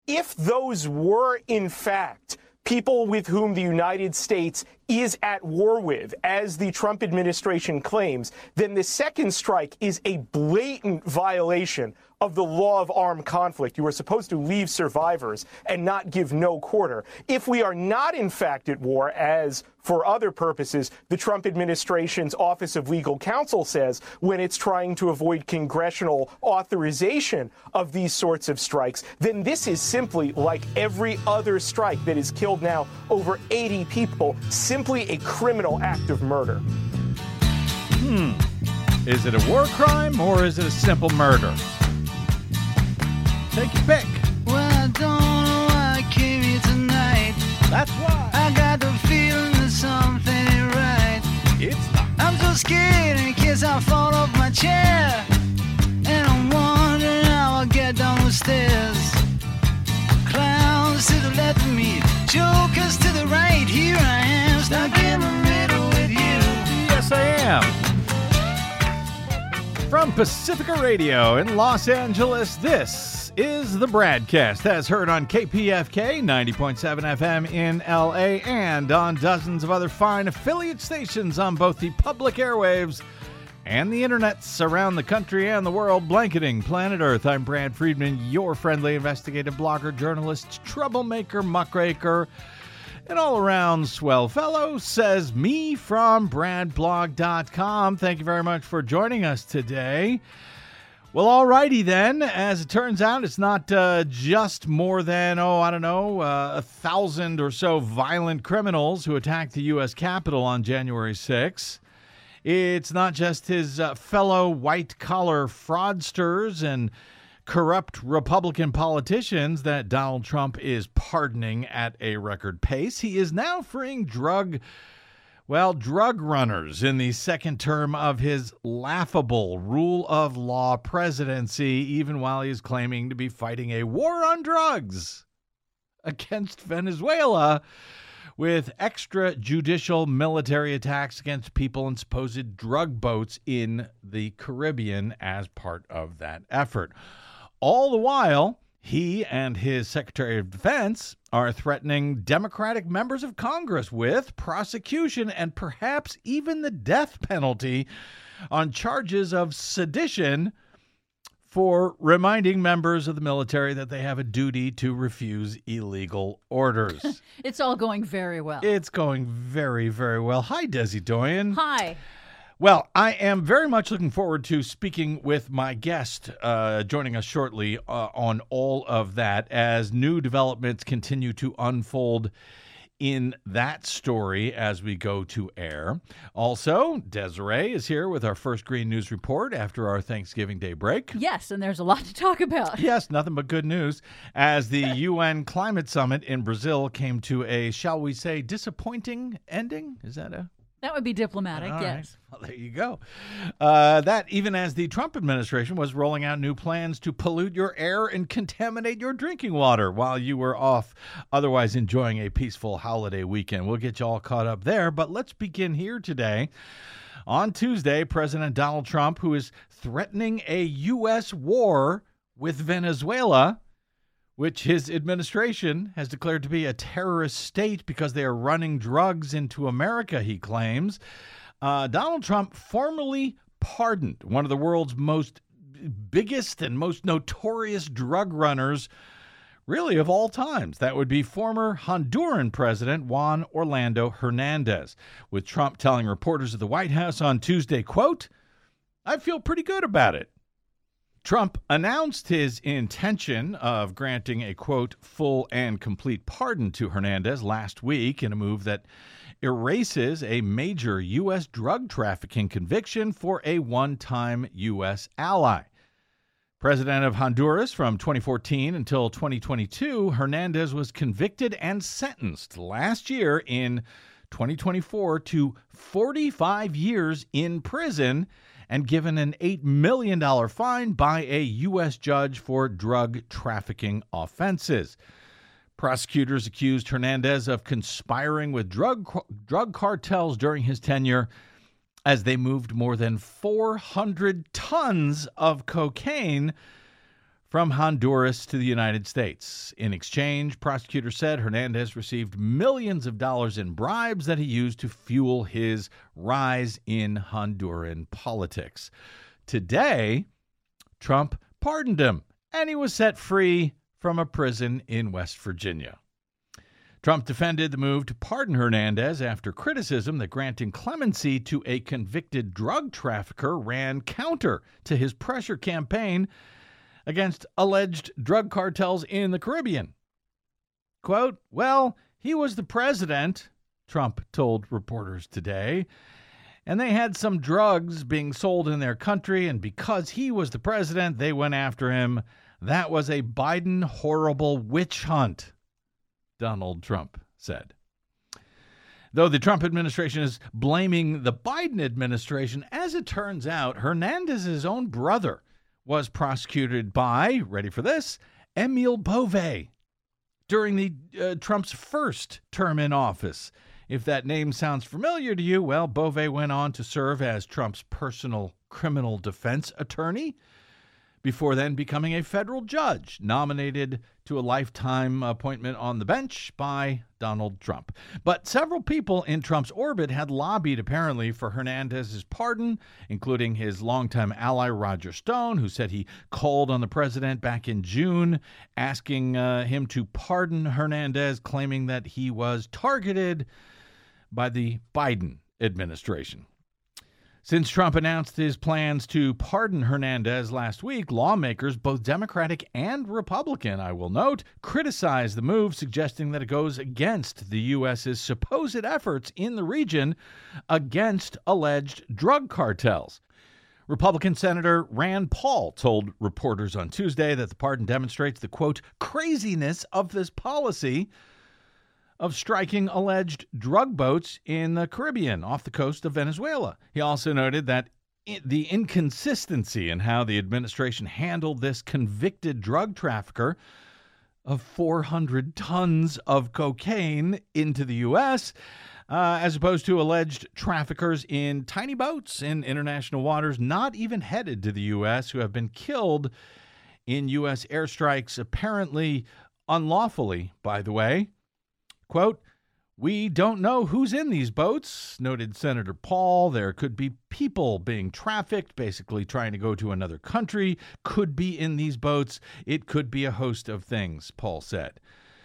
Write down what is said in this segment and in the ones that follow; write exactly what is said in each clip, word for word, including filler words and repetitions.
If those were, in fact, people with whom the United States is at war with, as the Trump administration claims, then the second strike is a blatant violation of the law of armed conflict. You are supposed to leave survivors and not give no quarter. If we are not, in fact, at war, as for other purposes, the Trump administration's Office of Legal Counsel says when it's trying to avoid congressional authorization of these sorts of strikes, then this is simply like every other strike that has killed now over eighty people, simply a criminal act of murder. Hmm. Is it a war crime or is it a simple murder? Take your pick. Well, I don't know why I came here tonight. That's why. I got the feeling that something ain't right. It's not. I'm so scared in case I fall off my chair. And I'm wondering how I'll get down the stairs. Clowns to the left of me, jokers to the right. Here I am, stuck in the middle with you. Yes, I am. From Pacifica Radio in Los Angeles, this is the BradCast, as heard on K P F K ninety point seven F M in L A and on dozens of other fine affiliate stations on both the public airwaves and the internets around the country and the world, blanketing planet Earth. I'm Brad Friedman, your friendly investigative blogger, journalist, troublemaker, muckraker, and all-around swell fellow, says me from brad blog dot com. Thank you very much for joining us today. Well, alrighty then. As it turns out, it's not uh, just more than, oh, I don't know, uh, a thousand or so violent criminals who attacked the U S Capitol on January sixth. It's not just his uh, fellow white-collar fraudsters and corrupt Republican politicians that Donald Trump is pardoning at a record pace. He is now freeing drug Well, drug runners in the second term of his laughable rule of law presidency, even while he is claiming to be fighting a war on drugs against Venezuela with extrajudicial military attacks against people in supposed drug boats in the Caribbean as part of that effort. All the while, he and his Secretary of Defense are threatening Democratic members of Congress with prosecution and perhaps even the death penalty on charges of sedition for reminding members of the military that they have a duty to refuse illegal orders. It's all going very well. It's going very, very well. Hi, Desi Doyen. Hi. Well, I am very much looking forward to speaking with my guest uh, joining us shortly uh, on all of that as new developments continue to unfold in that story as we go to air. Also, Desiree is here with our first Green News Report after our Thanksgiving Day break. Yes, and there's a lot to talk about. Yes, nothing but good news as the U N Climate Summit in Brazil came to a, shall we say, disappointing ending? Is that a... That would be diplomatic, All yes. Right. Well, there you go. Uh, that even as the Trump administration was rolling out new plans to pollute your air and contaminate your drinking water while you were off, otherwise enjoying a peaceful holiday weekend. We'll get you all caught up there, but let's begin here today. On Tuesday, President Donald Trump, who is threatening a U S war with Venezuela, which his administration has declared to be a terrorist state because they are running drugs into America, he claims. Uh, Donald Trump formally pardoned one of the world's most biggest and most notorious drug runners, really of all times. That would be former Honduran President Juan Orlando Hernandez, with Trump telling reporters at the White House on Tuesday, quote, "I feel pretty good about it." Trump announced his intention of granting a, quote, full and complete pardon to Hernandez last week in a move that erases a major U S drug trafficking conviction for a one-time U S ally. President of Honduras from twenty fourteen until twenty twenty-two, Hernandez was convicted and sentenced last year in twenty twenty-four to forty-five years in prison and given an eight million dollars fine by a U S judge for drug trafficking offenses. Prosecutors accused Hernandez of conspiring with drug drug cartels during his tenure as they moved more than four hundred tons of cocaine from Honduras to the United States. In exchange, prosecutors said Hernandez received millions of dollars in bribes that he used to fuel his rise in Honduran politics. Today, Trump pardoned him, and he was set free from a prison in West Virginia. Trump defended the move to pardon Hernandez after criticism that granting clemency to a convicted drug trafficker ran counter to his pressure campaign against alleged drug cartels in the Caribbean. Quote, well, he was the president, Trump told reporters today, and they had some drugs being sold in their country, and because he was the president, they went after him. That was a Biden horrible witch hunt, Donald Trump said. Though the Trump administration is blaming the Biden administration, as it turns out, Hernandez's own brother was prosecuted by, ready for this, Emil Bove during the uh, Trump's first term in office. If that name sounds familiar to you, well, Bove went on to serve as Trump's personal criminal defense attorney before then becoming a federal judge, nominated to a lifetime appointment on the bench by Donald Trump. But several people in Trump's orbit had lobbied, apparently, for Hernandez's pardon, including his longtime ally Roger Stone, who said he called on the president back in June, asking uh, him to pardon Hernandez, claiming that he was targeted by the Biden administration. Since Trump announced his plans to pardon Hernandez last week, lawmakers, both Democratic and Republican, I will note, criticized the move, suggesting that it goes against the U S's supposed efforts in the region against alleged drug cartels. Republican Senator Rand Paul told reporters on Tuesday that the pardon demonstrates the, quote, craziness of this policy of striking alleged drug boats in the Caribbean off the coast of Venezuela. He also noted that the inconsistency in how the administration handled this convicted drug trafficker of four hundred tons of cocaine into the U S, uh, as opposed to alleged traffickers in tiny boats in international waters not even headed to the U S who have been killed in U S airstrikes, apparently unlawfully, by the way. Quote, we don't know who's in these boats, noted Senator Paul. There could be people being trafficked, basically trying to go to another country, could be in these boats. It could be a host of things, Paul said.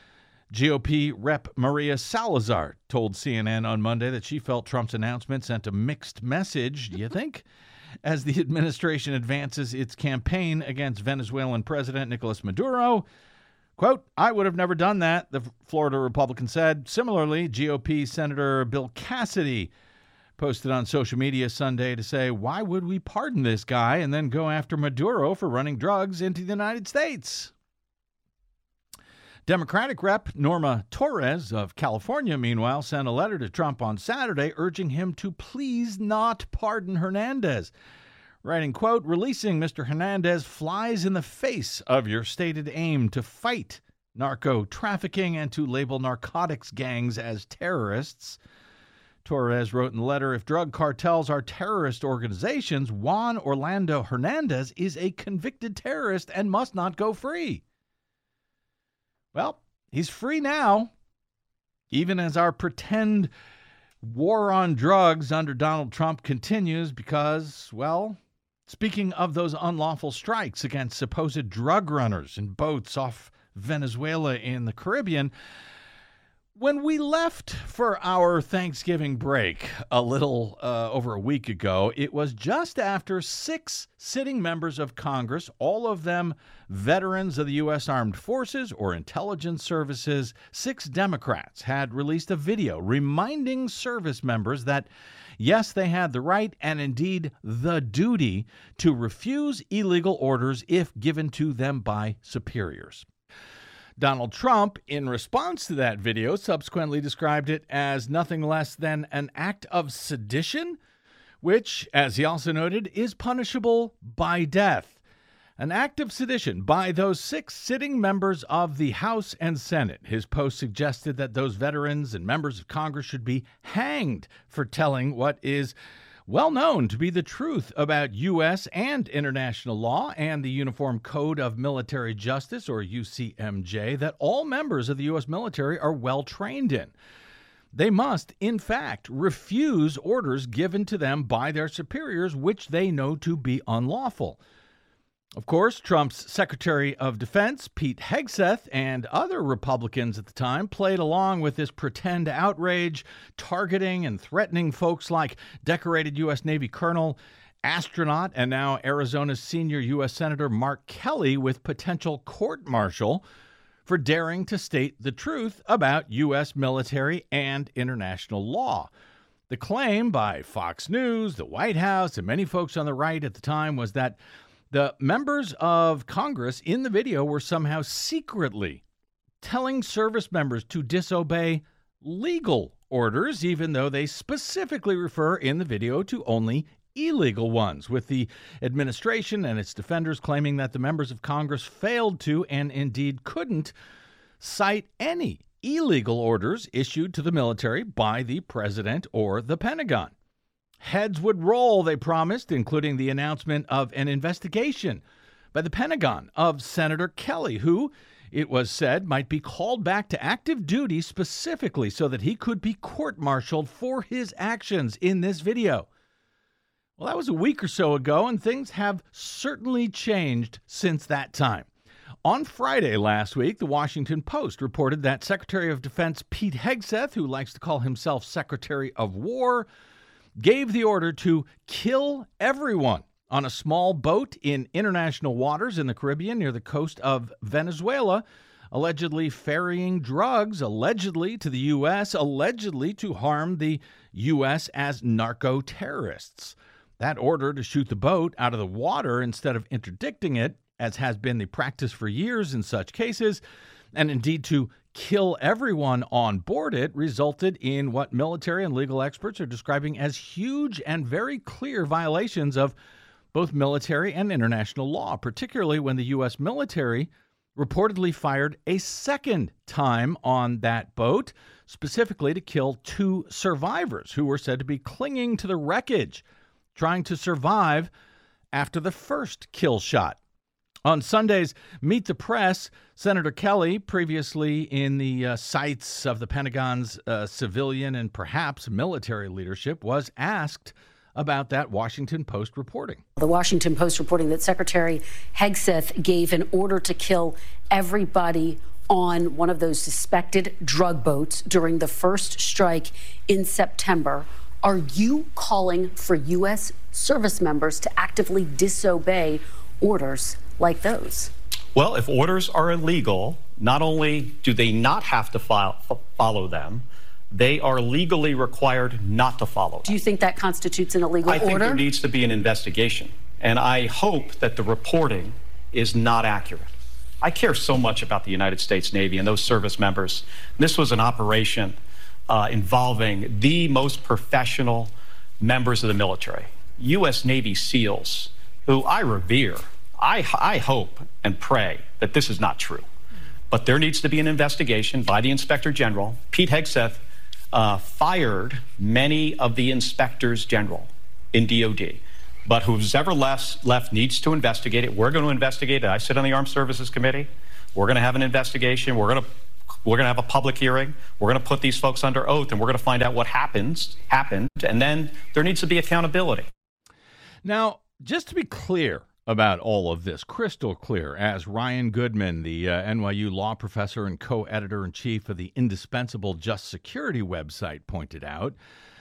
G O P Rep Maria Salazar told C N N on Monday that she felt Trump's announcement sent a mixed message, do you think, as the administration advances its campaign against Venezuelan President Nicolas Maduro. Quote, I would have never done that, the Florida Republican said. Similarly, G O P Senator Bill Cassidy posted on social media Sunday to say, why would we pardon this guy and then go after Maduro for running drugs into the United States? Democratic Rep Norma Torres of California, meanwhile, sent a letter to Trump on Saturday urging him to please not pardon Hernandez. Writing, quote, releasing Mister Hernandez flies in the face of your stated aim to fight narco trafficking and to label narcotics gangs as terrorists. Torres wrote in the letter, if drug cartels are terrorist organizations, Juan Orlando Hernandez is a convicted terrorist and must not go free. Well, he's free now, even as our pretend war on drugs under Donald Trump continues because, well, speaking of those unlawful strikes against supposed drug runners in boats off Venezuela in the Caribbean, when we left for our Thanksgiving break a little uh, over a week ago, it was just after six sitting members of Congress, all of them veterans of the U S Armed Forces or intelligence services, six Democrats had released a video reminding service members that yes, they had the right and indeed the duty to refuse illegal orders if given to them by superiors. Donald Trump, in response to that video, subsequently described it as nothing less than an act of sedition, which, as he also noted, is punishable by death. An act of sedition by those six sitting members of the House and Senate. His post suggested that those veterans and members of Congress should be hanged for telling what is well known to be the truth about U S and international law and the Uniform Code of Military Justice, or U C M J, that all members of the U S military are well trained in. They must, in fact, refuse orders given to them by their superiors, which they know to be unlawful. Of course, Trump's Secretary of Defense, Pete Hegseth, and other Republicans at the time played along with this pretend outrage, targeting and threatening folks like decorated U S Navy Colonel, astronaut, and now Arizona's senior U S Senator Mark Kelly with potential court-martial for daring to state the truth about U S military and international law. The claim by Fox News, the White House, and many folks on the right at the time was that the members of Congress in the video were somehow secretly telling service members to disobey legal orders, even though they specifically refer in the video to only illegal ones, with the administration and its defenders claiming that the members of Congress failed to, and indeed couldn't, cite any illegal orders issued to the military by the president or the Pentagon. Heads would roll, they promised, including the announcement of an investigation by the Pentagon of Senator Kelly, who, it was said, might be called back to active duty specifically so that he could be court-martialed for his actions in this video. Well, that was a week or so ago, and things have certainly changed since that time. On Friday last week, the Washington Post reported that Secretary of Defense Pete Hegseth, who likes to call himself Secretary of War, gave the order to kill everyone on a small boat in international waters in the Caribbean near the coast of Venezuela, allegedly ferrying drugs, allegedly to the U S, allegedly to harm the U S as narco-terrorists. That order to shoot the boat out of the water instead of interdicting it, as has been the practice for years in such cases, and indeed to kill everyone on board it, resulted in what military and legal experts are describing as huge and very clear violations of both military and international law, particularly when the U S military reportedly fired a second time on that boat, specifically to kill two survivors who were said to be clinging to the wreckage, trying to survive after the first kill shot. On Sunday's Meet the Press, Senator Kelly, previously in the uh, sights of the Pentagon's uh, civilian and perhaps military leadership, was asked about that Washington Post reporting. The Washington Post reporting that Secretary Hegseth gave an order to kill everybody on one of those suspected drug boats during the first strike in September. Are you calling for U S service members to actively disobey orders like those? Well, if orders are illegal, not only do they not have to file, follow them, they are legally required not to follow them. Do you think that constitutes an illegal I order? think there needs to be an investigation, and I hope that the reporting is not accurate. I care so much about the United States Navy and those service members. This was an operation uh, involving the most professional members of the military, U S Navy SEALs, who I revere. I, I hope and pray that this is not true. But there needs to be an investigation by the Inspector General. Pete Hegseth uh, fired many of the inspectors general in D O D. But who's ever left, left needs to investigate it. We're going to investigate it. I sit on the Armed Services Committee. We're going to have an investigation. We're going to we're going to have a public hearing. We're going to put these folks under oath, and we're going to find out what happens happened. And then there needs to be accountability. Now, just to be clear about all of this, crystal clear, as Ryan Goodman, the uh, N Y U law professor and co-editor-in-chief of the indispensable Just Security website, pointed out,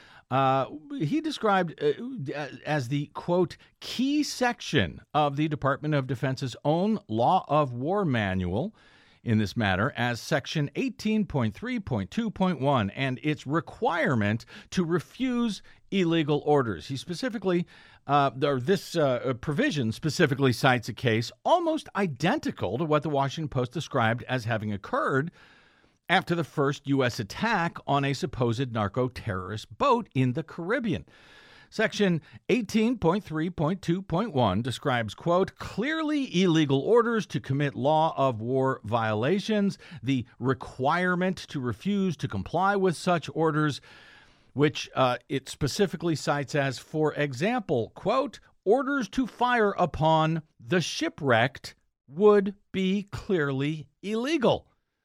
uh, he described uh, as the, quote, key section of the Department of Defense's own Law of War manual in this matter as Section eighteen point three point two point one and its requirement to refuse illegal orders. He specifically, uh, or this uh, provision specifically cites a case almost identical to what the Washington Post described as having occurred after the first U S attack on a supposed narco-terrorist boat in the Caribbean. Section eighteen point three point two point one describes, quote, clearly illegal orders to commit law of war violations, the requirement to refuse to comply with such orders, which uh, it specifically cites as, for example, quote, orders to fire upon the shipwrecked would be clearly illegal.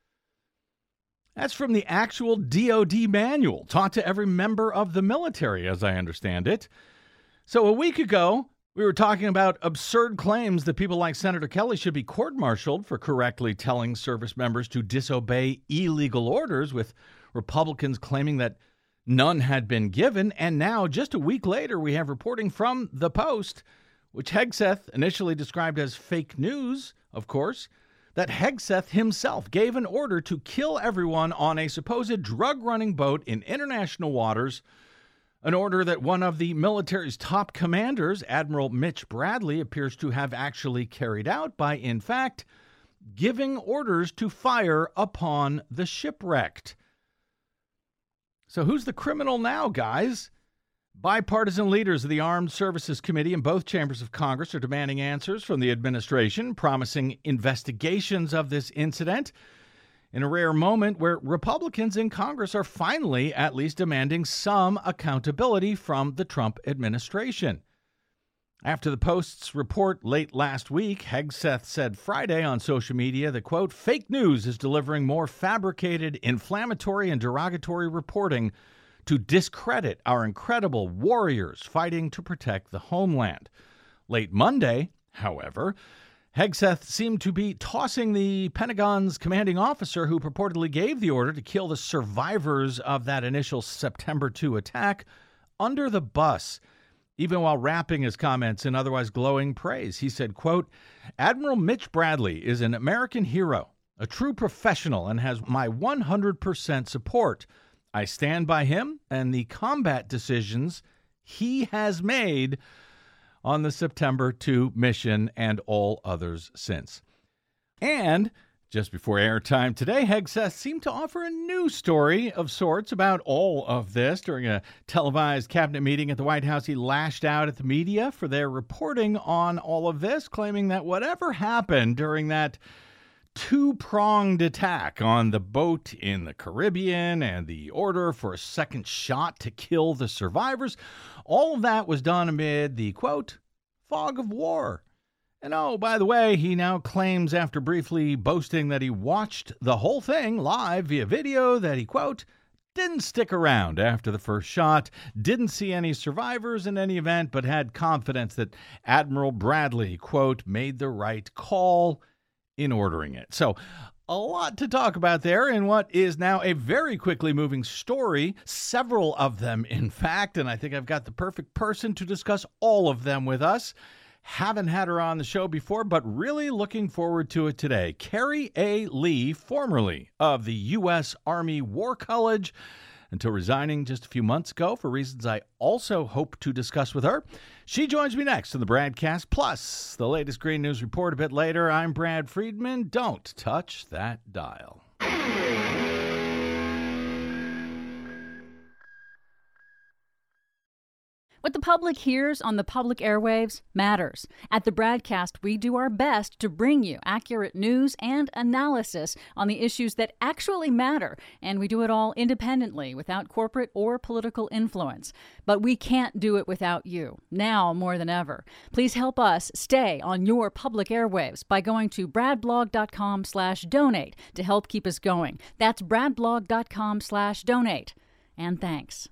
That's from the actual D O D manual, taught to every member of the military, as I understand it. So a week ago, we were talking about absurd claims that people like Senator Kelly should be court-martialed for correctly telling service members to disobey illegal orders, with Republicans claiming that none had been given. And now, just a week later, we have reporting from The Post, which Hegseth initially described as fake news, of course, that Hegseth himself gave an order to kill everyone on a supposed drug-running boat in international waters, an order that one of the military's top commanders, Admiral Mitch Bradley, appears to have actually carried out by, in fact, giving orders to fire upon the shipwrecked. So who's the criminal now, guys? Bipartisan leaders of the Armed Services Committee in both chambers of Congress are demanding answers from the administration, promising investigations of this incident in a rare moment where Republicans in Congress are finally at least demanding some accountability from the Trump administration. After the Post's report late last week, Hegseth said Friday on social media that, quote, fake news is delivering more fabricated, inflammatory, and derogatory reporting to discredit our incredible warriors fighting to protect the homeland. Late Monday, however, Hegseth seemed to be tossing the Pentagon's commanding officer who purportedly gave the order to kill the survivors of that initial September second attack under the bus, even while wrapping his comments in otherwise glowing praise. He said, quote, Admiral Mitch Bradley is an American hero, a true professional, and has my one hundred percent support. I stand by him and the combat decisions he has made on the September second mission and all others since. And just before airtime today, Hegseth seemed to offer a new story of sorts about all of this. During a televised cabinet meeting at the White House, he lashed out at the media for their reporting on all of this, claiming that whatever happened during that two-pronged attack on the boat in the Caribbean and the order for a second shot to kill the survivors, all of that was done amid the, quote, fog of war. And oh, by the way, he now claims, after briefly boasting that he watched the whole thing live via video, that he, quote, didn't stick around after the first shot, didn't see any survivors in any event, but had confidence that Admiral Bradley, quote, made the right call in ordering it. So a lot to talk about there in what is now a very quickly moving story, several of them, in fact, and I think I've got the perfect person to discuss all of them with us. Haven't had her on the show before, but really looking forward to it today. Carrie A. Lee, formerly of the U S Army War College, until resigning just a few months ago for reasons I also hope to discuss with her. She joins me next in the BradCast, plus the latest Green News Report a bit later. I'm Brad Friedman. Don't touch that dial. What the public hears on the public airwaves matters. At the BradCast, we do our best to bring you accurate news and analysis on the issues that actually matter, and we do it all independently, without corporate or political influence. But we can't do it without you, now more than ever. Please help us stay on your public airwaves by going to bradblog.com slash donate to help keep us going. That's bradblog.com slash donate. And thanks.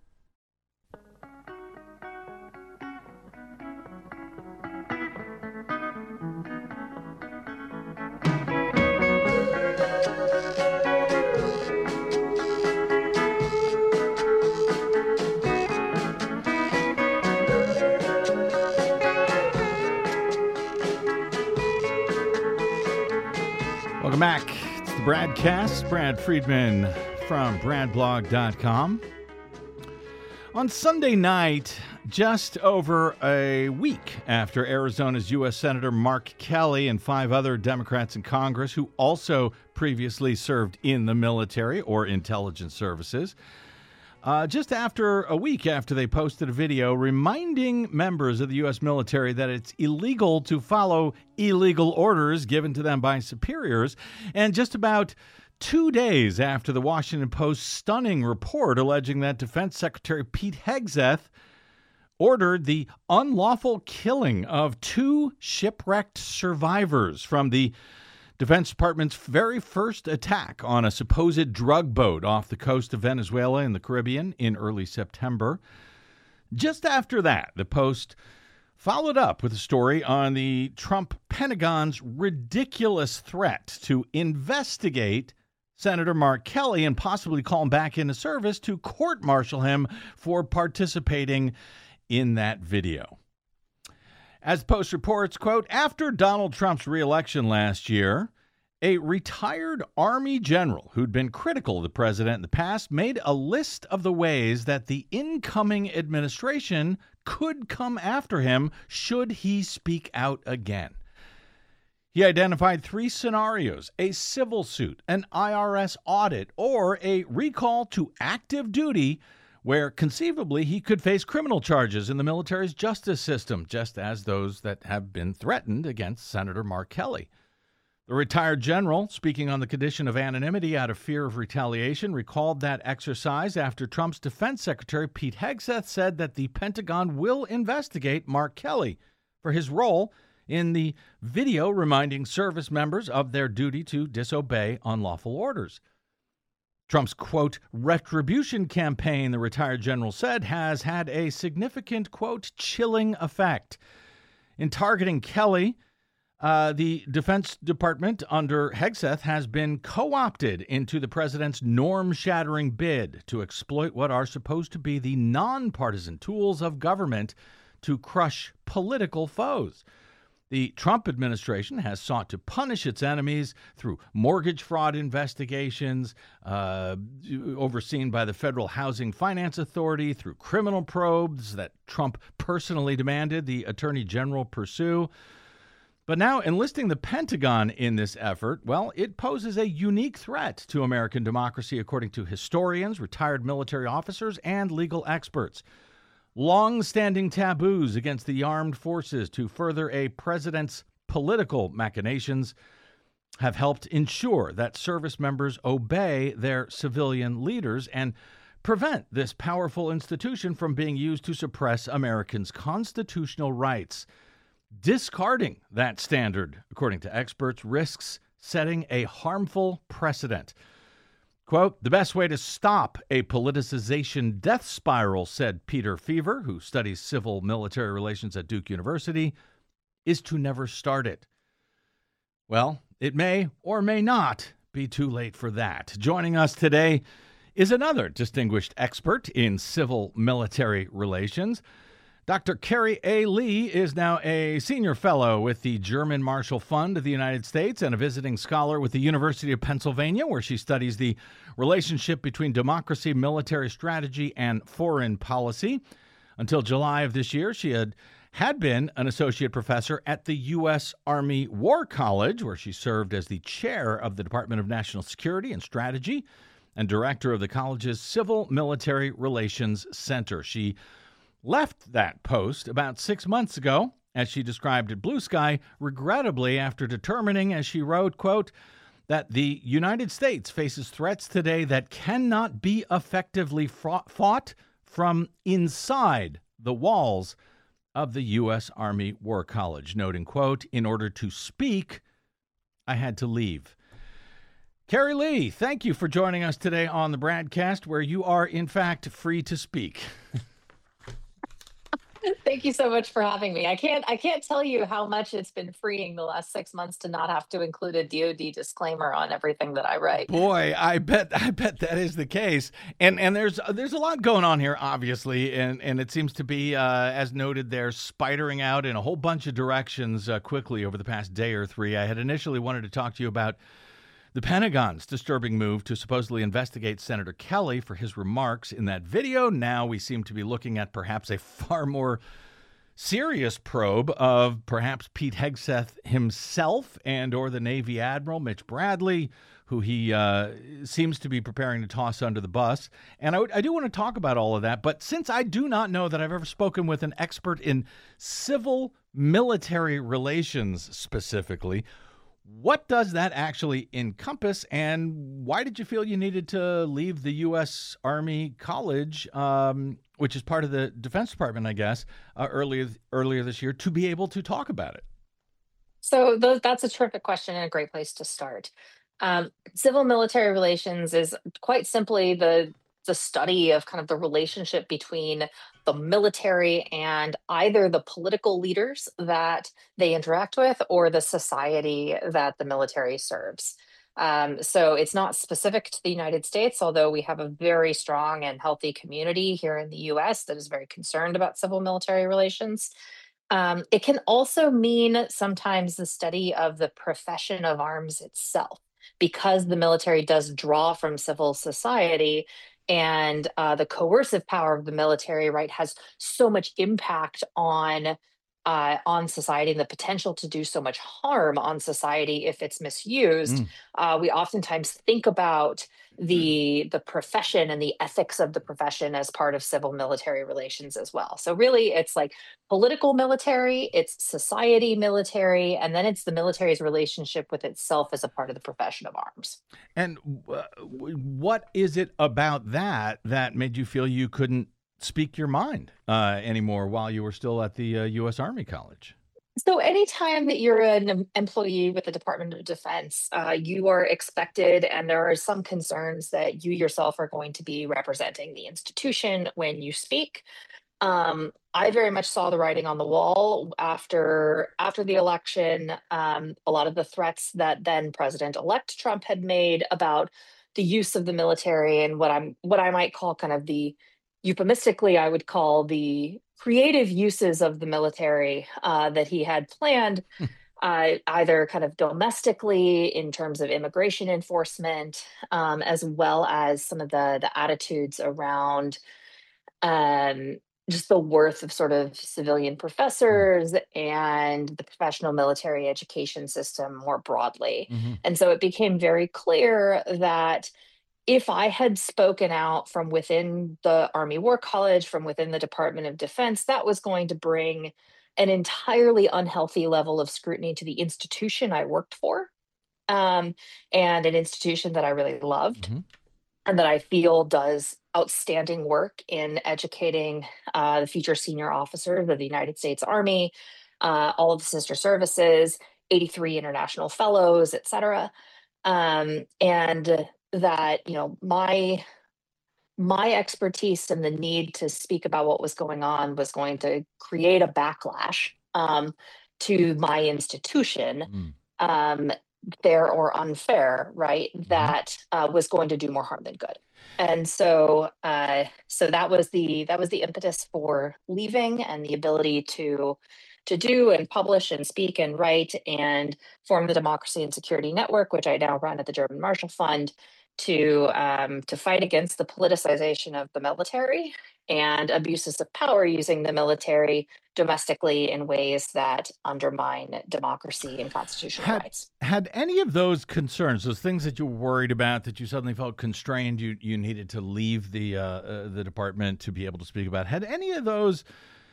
Welcome back. It's the BradCast. Brad Friedman from bradblog dot com. On Sunday night, just over a week after Arizona's U S Senator Mark Kelly and five other Democrats in Congress who also previously served in the military or intelligence services, Uh, just after a week after they posted a video reminding members of the U S military that it's illegal to follow illegal orders given to them by superiors, and just about two days after the Washington Post's stunning report alleging that Defense Secretary Pete Hegseth ordered the unlawful killing of two shipwrecked survivors from the Defense Department's very first attack on a supposed drug boat off the coast of Venezuela in the Caribbean in early September. Just after that, the Post followed up with a story on the Trump Pentagon's ridiculous threat to investigate Senator Mark Kelly and possibly call him back into service to court-martial him for participating in that video. As Post reports, quote, after Donald Trump's reelection last year, a retired Army general who'd been critical of the president in the past made a list of the ways that the incoming administration could come after him should he speak out again. He identified three scenarios: a civil suit, an I R S audit, or a recall to active duty, where conceivably he could face criminal charges in the military's justice system, just as those that have been threatened against Senator Mark Kelly. The retired general, speaking on the condition of anonymity out of fear of retaliation, recalled that exercise after Trump's defense secretary Pete Hegseth said that the Pentagon will investigate Mark Kelly for his role in the video reminding service members of their duty to disobey unlawful orders. Trump's, quote, retribution campaign, the retired general said, has had a significant, quote, chilling effect. In targeting Kelly, uh, the Defense Department under Hegseth has been co-opted into the president's norm-shattering bid to exploit what are supposed to be the nonpartisan tools of government to crush political foes. The Trump administration has sought to punish its enemies through mortgage fraud investigations, uh, overseen by the Federal Housing Finance Authority, through criminal probes that Trump personally demanded the Attorney General pursue. But now enlisting the Pentagon in this effort, well, it poses a unique threat to American democracy, according to historians, retired military officers, and legal experts. Long-standing taboos against the armed forces to further a president's political machinations have helped ensure that service members obey their civilian leaders and prevent this powerful institution from being used to suppress Americans' constitutional rights. Discarding that standard, according to experts, risks setting a harmful precedent. Quote, the best way to stop a politicization death spiral, said Peter Feaver, who studies civil military relations at Duke University, is to never start it. Well, it may or may not be too late for that. Joining us today is another distinguished expert in civil military relations. Doctor Carrie A. Lee is now a senior fellow with the German Marshall Fund of the United States and a visiting scholar with the University of Pennsylvania, where she studies the relationship between democracy, military strategy, and foreign policy. Until July of this year, she had, had been an associate professor at the U S Army War College, where she served as the chair of the Department of National Security and Strategy and director of the college's Civil Military Relations Center. She left that post about six months ago, as she described at Blue Sky, regrettably after determining, as she wrote, quote, that the United States faces threats today that cannot be effectively fought from inside the walls of the U S Army War College, noting, quote, in order to speak, I had to leave. Carrie Lee, thank you for joining us today on the Bradcast, where you are, in fact, free to speak. Thank you so much for having me. I can't I can't tell you how much it's been freeing the last six months to not have to include a D O D disclaimer on everything that I write. Boy, I bet I bet that is the case. And and there's there's a lot going on here, obviously, and and it seems to be, uh, as noted there, spidering out in a whole bunch of directions uh, quickly over the past day or three. I had initially wanted to talk to you about the Pentagon's disturbing move to supposedly investigate Senator Kelly for his remarks in that video. Now we seem to be looking at perhaps a far more serious probe of perhaps Pete Hegseth himself and or the Navy Admiral Mitch Bradley, who he uh, seems to be preparing to toss under the bus. And I, w- I do want to talk about all of that, but since I do not know that I've ever spoken with an expert in civil military relations specifically, What does that actually encompass, and why did you feel you needed to leave the U S Army College, um, which is part of the Defense Department, I guess, uh, earlier earlier this year, to be able to talk about it? So those, that's a terrific question and a great place to start. Um, civil military relations is quite simply the the study of kind of the relationship between the military and either the political leaders that they interact with or the society that the military serves. Um, so it's not specific to the United States, although we have a very strong and healthy community here in the U S that is very concerned about civil military relations. Um, it can also mean sometimes the study of the profession of arms itself, because the military does draw from civil society, and uh, the coercive power of the military, right, has so much impact on uh, on society and the potential to do so much harm on society if it's misused. Mm. Uh, we oftentimes think about the the profession and the ethics of the profession as part of civil military relations as well. So really, it's like political military, it's society military, and then it's the military's relationship with itself as a part of the profession of arms. And uh, w- what is it about that that made you feel you couldn't speak your mind uh, anymore while you were still at the uh, U S Army College? So anytime that you're an em- employee with the Department of Defense, uh, you are expected, and there are some concerns that you yourself are going to be representing the institution when you speak. Um, I very much saw the writing on the wall after after the election. Um, a lot of the threats that then President-elect Trump had made about the use of the military and what I'm what I might call kind of the euphemistically, I would call the creative uses of the military uh, that he had planned, uh, either kind of domestically in terms of immigration enforcement, um, as well as some of the the attitudes around um, just the worth of sort of civilian professors and the professional military education system more broadly. Mm-hmm. And so it became very clear that if I had spoken out from within the Army War College, from within the Department of Defense, that was going to bring an entirely unhealthy level of scrutiny to the institution I worked for, um, and an institution that I really loved Mm-hmm. and that I feel does outstanding work in educating uh, the future senior officers of the United States Army, uh, all of the sister services, eighty-three international fellows, et cetera. Um, and that, you know, my my expertise and the need to speak about what was going on was going to create a backlash um, to my institution, Mm-hmm. um, fair or unfair, right? Mm-hmm. That uh, was going to do more harm than good. And so, uh, so that was the that was the impetus for leaving, and the ability to to do and publish and speak and write and form the Democracy and Security Network, which I now run at the German Marshall Fund, to um, to fight against the politicization of the military and abuses of power using the military domestically in ways that undermine democracy and constitutional Had, rights. had any of those concerns, those things that you were worried about, that you suddenly felt constrained, you you needed to leave the uh, uh, the department to be able to speak about, had any of those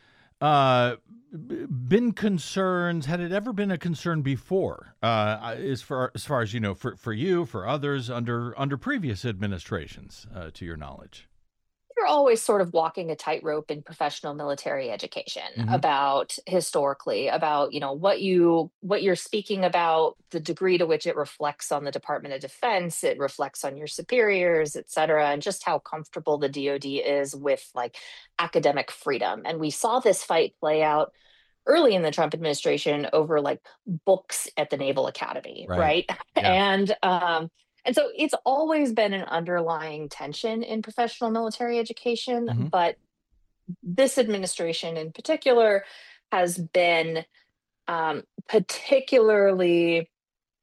uh, b- been concerns? Had it ever been a concern before, uh, as far as far as you know, for, for you, for others under under previous administrations, uh, to your knowledge? You're always sort of walking a tightrope in professional military education Mhm. about historically about, you know, what you what you're speaking about, the degree to which it reflects on the Department of Defense, it reflects on your superiors, et cetera, and just how comfortable the D O D is with like academic freedom. And we saw this fight play out early in the Trump administration over like books at the Naval Academy, Right. right? Yeah. And um and so it's always been an underlying tension in professional military education, Mhm. but this administration in particular has been um, particularly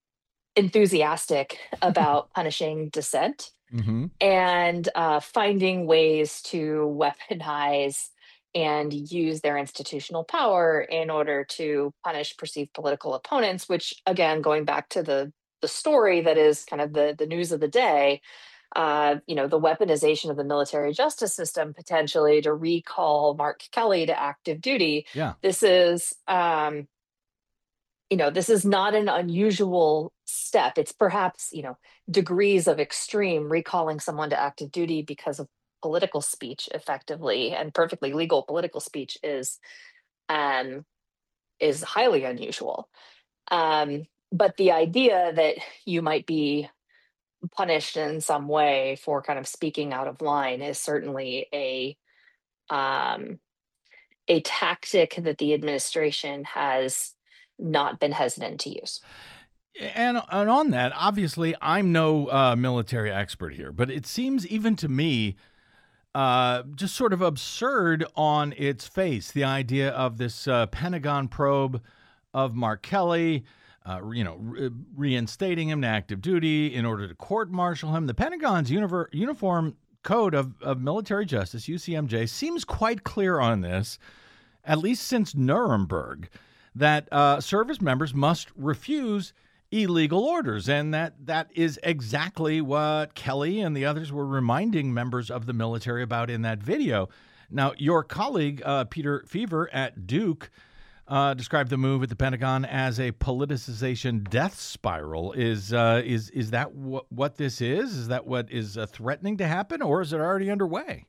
enthusiastic about punishing dissent Mm-hmm. and uh, finding ways to weaponize and use their institutional power in order to punish perceived political opponents, which again, going back to the the story that is kind of the the news of the day, uh, you know, the weaponization of the military justice system potentially to recall Mark Kelly to active duty. Yeah. This is um, you know, this is not an unusual step. It's perhaps, you know, degrees of extreme. Recalling someone to active duty because of political speech, effectively, and perfectly legal political speech, is um, is highly unusual. Um, but the idea that you might be punished in some way for kind of speaking out of line is certainly a um, a tactic that the administration has not been hesitant to use. And, and on that, obviously, I'm no uh, military expert here, but it seems even to me uh, just sort of absurd on its face, the idea of this uh, Pentagon probe of Mark Kelly, uh, you know, re- reinstating him to active duty in order to court-martial him. The Pentagon's univer- Uniform Code of, of Military Justice, U C M J, seems quite clear on this, at least since Nuremberg, that uh, service members must refuse illegal orders. And that that is exactly what Kelly and the others were reminding members of the military about in that video. Now, your colleague, uh, Peter Feaver at Duke, uh, described the move at the Pentagon as a politicization death spiral. Is uh, is is that w- what this is? Is that what is uh, threatening to happen, or is it already underway?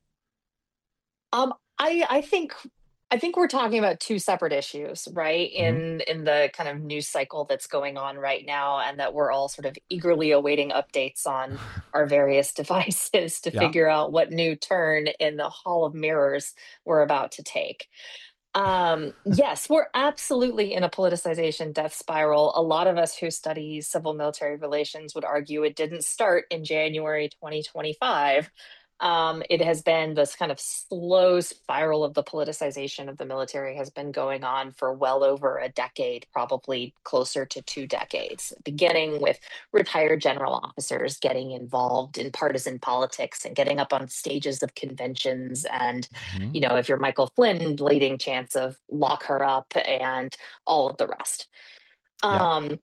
Um, I I think I think we're talking about two separate issues, right? Mm-hmm. In in the kind of news cycle that's going on right now, and that we're all sort of eagerly awaiting updates on our various devices to Yeah. figure out what new turn in the Hall of Mirrors we're about to take. Um, yes, we're absolutely in a politicization death spiral. A lot of us who study civil military relations would argue it didn't start in January twenty twenty-five. Um, it has been this kind of slow spiral of the politicization of the military has been going on for well over a decade, probably closer to two decades, beginning with retired general officers getting involved in partisan politics and getting up on stages of conventions. And, Mhm. you know, if you're Michael Flynn, leading chants of lock her up and all of the rest. Yeah. Um,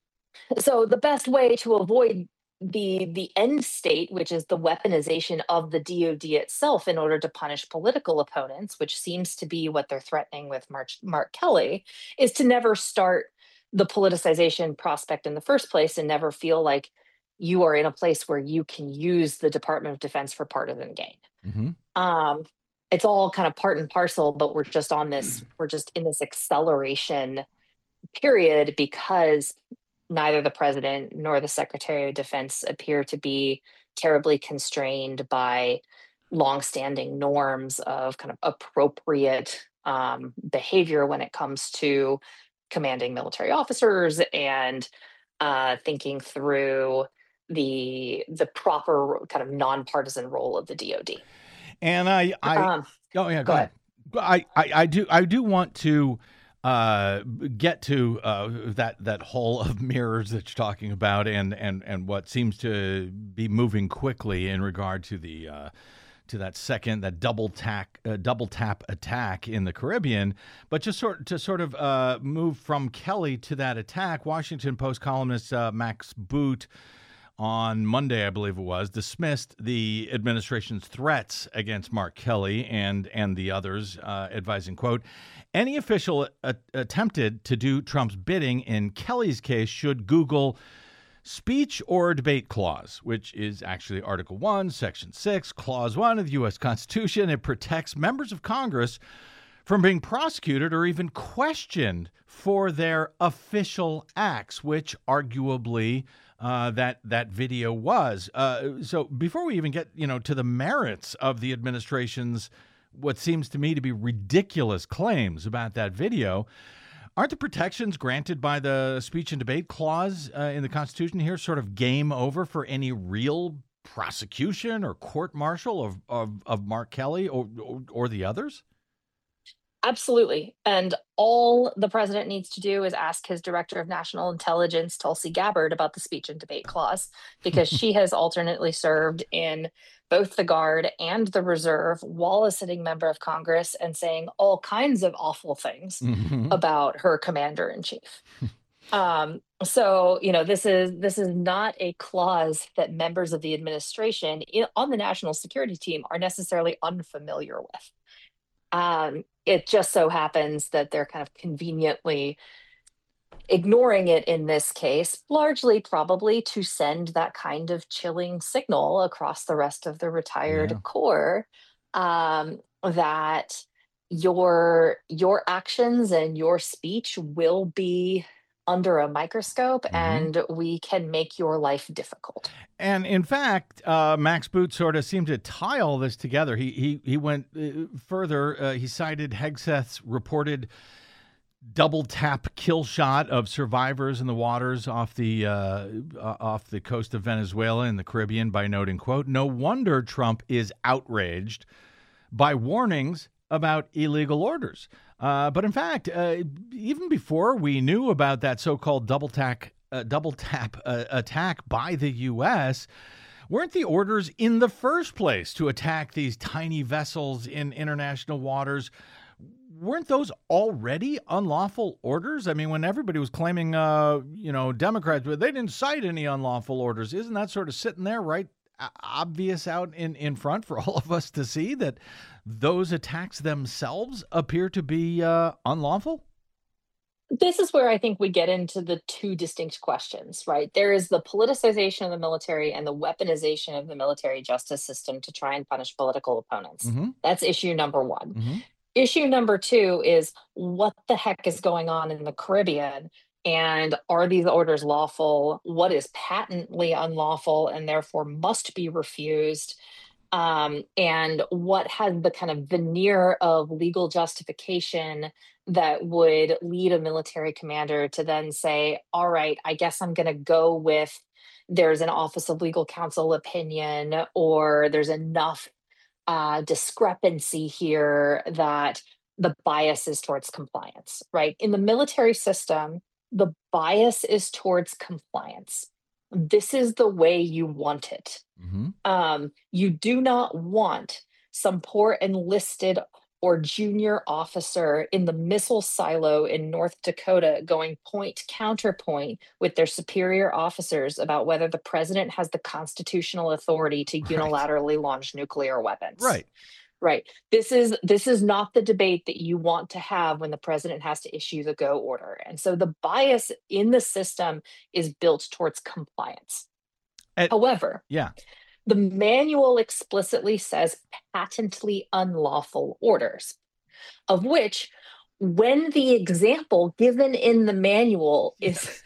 so the best way to avoid the the end state, which is the weaponization of the D O D itself in order to punish political opponents, which seems to be what they're threatening with Mark, Mark Kelly, is to never start the politicization prospect in the first place and never feel like you are in a place where you can use the Department of Defense for partisan gain. Mm-hmm. Um, it's all kind of part and parcel, but we're just on this, we're just in this acceleration period because neither the president nor the Secretary of Defense appear to be terribly constrained by longstanding norms of kind of appropriate um, behavior when it comes to commanding military officers and uh, thinking through the the proper kind of nonpartisan role of the D O D. And I, I Um, oh yeah, go go ahead. I, I, I do, I do want to uh, get to uh, that that hall of mirrors that you're talking about, and and and what seems to be moving quickly in regard to the uh, to that second that double tack uh, double tap attack in the Caribbean. But just sort to sort of uh, move from Kelly to that attack, Washington Post columnist uh, Max Boot on Monday, I believe it was, dismissed the administration's threats against Mark Kelly and and the others, uh, advising, quote, any official a- attempted to do Trump's bidding in Kelly's case should Google speech or debate clause, which is actually Article one, Section six, Clause one of the U S Constitution. It protects members of Congress from being prosecuted or even questioned for their official acts, which arguably uh, that that video was. Uh, so before we even get, you know, to the merits of the administration's what seems to me to be ridiculous claims about that video, aren't the protections granted by the speech and debate clause uh, in the Constitution here sort of game over for any real prosecution or court martial of, of, of Mark Kelly or, or or the others? Absolutely. And all the president needs to do is ask his director of national intelligence, Tulsi Gabbard, about the speech and debate clause, because she has alternately served in both the Guard and the Reserve while a sitting member of Congress and saying all kinds of awful things Mm-hmm. about her commander in chief. Um, so, you know, this is this is not a clause that members of the administration in, on the national security team are necessarily unfamiliar with. Um, it just so happens that they're kind of conveniently ignoring it in this case, largely probably to send that kind of chilling signal across the rest of the retired Yeah. Corps, um, that your your actions and your speech will be under a microscope, hmm and we can make your life difficult. And in fact, uh, Max Boot sort of seemed to tie all this together. He he he went uh, further. Uh, he cited Hegseth's reported double tap kill shot of survivors in the waters off the uh, uh, off the coast of Venezuela in the Caribbean by noting, quote, "No wonder Trump is outraged by warnings about illegal orders." Uh, but in fact, uh, even before we knew about that so-called double tap uh, double tap uh, attack by the U S, weren't the orders in the first place to attack these tiny vessels in international waters? Weren't those already unlawful orders? I mean, when everybody was claiming, uh, you know, Democrats, but they didn't cite any unlawful orders. Isn't that sort of sitting there, right, uh, obvious out in, in front for all of us to see that those attacks themselves appear to be uh, unlawful? This is where I think we get into the two distinct questions, right? There is the politicization of the military and the weaponization of the military justice system to try and punish political opponents. Mm-hmm. That's issue number one. Mm-hmm. Issue number two is what the heck is going on in the Caribbean? And are these orders lawful? What is patently unlawful and therefore must be refused? Um, and what has the kind of veneer of legal justification that would lead a military commander to then say, all right, I guess I'm going to go with there's an Office of Legal Counsel opinion, or there's enough uh, discrepancy here that the bias is towards compliance, right? In the military system, the bias is towards compliance. This is the way you want it. Mm-hmm. Um, you do not want some poor enlisted or junior officer in the missile silo in North Dakota going point counterpoint with their superior officers about whether the president has the constitutional authority to Right. unilaterally launch nuclear weapons. Right. Right. This is this is not the debate that you want to have when the president has to issue the go order. And so the bias in the system is built towards compliance. At- However, Yeah. the manual explicitly says patently unlawful orders, of which, when the example given in the manual is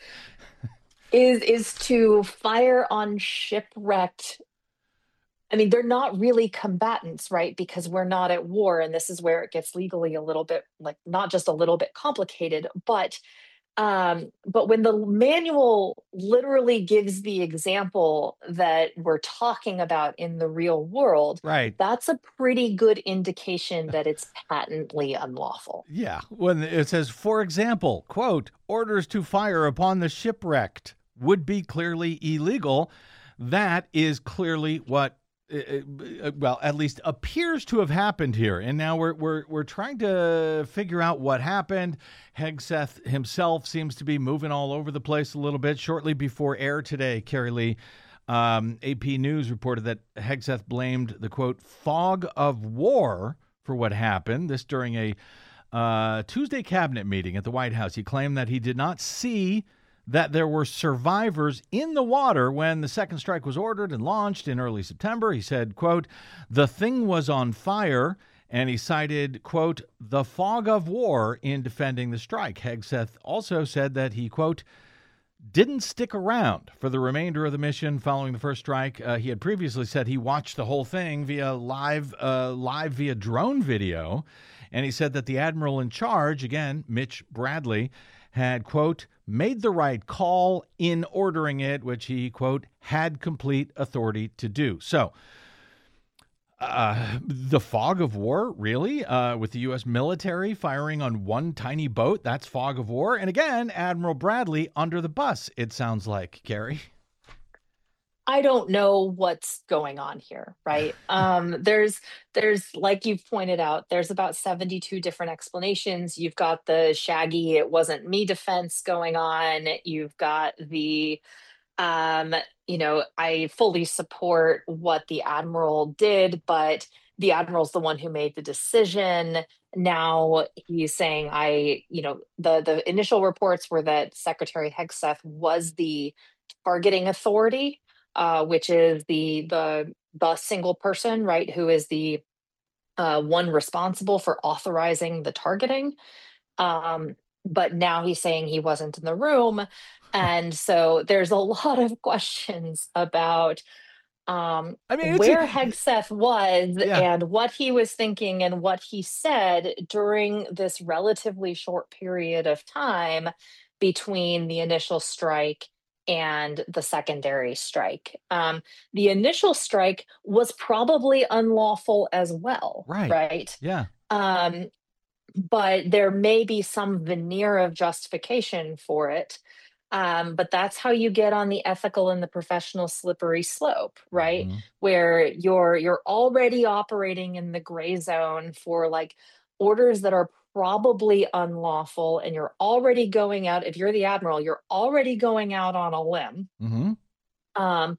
is is to fire on shipwrecked, I mean, they're not really combatants, right? Because we're not at war, and this is where it gets legally a little bit, like, not just a little bit complicated, but um, but when the manual literally gives the example that we're talking about in the real world, Right. that's a pretty good indication that it's patently unlawful. Yeah. When it says, for example, quote, "orders to fire upon the shipwrecked would be clearly illegal," that is clearly what uh, well, at least appears to have happened here. And now we're we're we're trying to figure out what happened. Hegseth himself seems to be moving all over the place a little bit. Shortly before air today, Carrie Lee, um, A P News reported that Hegseth blamed the, quote, "fog of war" for what happened. This during a uh, Tuesday cabinet meeting at the White House. He claimed that he did not see that there were survivors in the water when the second strike was ordered and launched in early September. He said, quote, "the thing was on fire," and he cited, quote, "the fog of war" in defending the strike. Hegseth also said that he, quote, "didn't stick around for the remainder of the mission following the first strike." Uh, he had previously said he watched the whole thing via live, uh, live via drone video, and he said that the admiral in charge, again, Mitch Bradley, had, quote, "made the right call in ordering it," which he, quote, "had complete authority to do." So, uh, the fog of war, really, uh, with the U S military firing on one tiny boat, that's fog of war. And again, Admiral Bradley under the bus, it sounds like, Carrie. I don't know what's going on here, right? Um, there's, there's, like you've pointed out, there's about seventy-two different explanations. You've got the shaggy "it wasn't me" defense going on. You've got the, um, you know, I fully support what the admiral did, but the admiral's the one who made the decision. Now he's saying, I, you know, the, the initial reports were that Secretary Hegseth was the targeting authority, uh, which is the, the, the single person, right, who is the uh, one responsible for authorizing the targeting. Um, but now he's saying he wasn't in the room. And so there's a lot of questions about um, I mean, it's where a- Hegseth was Yeah. and what he was thinking and what he said during this relatively short period of time between the initial strike and the secondary strike. Um, the initial strike was probably unlawful as well, Right. right? Yeah. Um, but there may be some veneer of justification for it. Um, but that's how you get on the ethical and the professional slippery slope, right? Mhm. Where you're you're already operating in the gray zone for like orders that are probably unlawful, and you're already going out. If you're the admiral, you're already going out on a limb Mhm. um,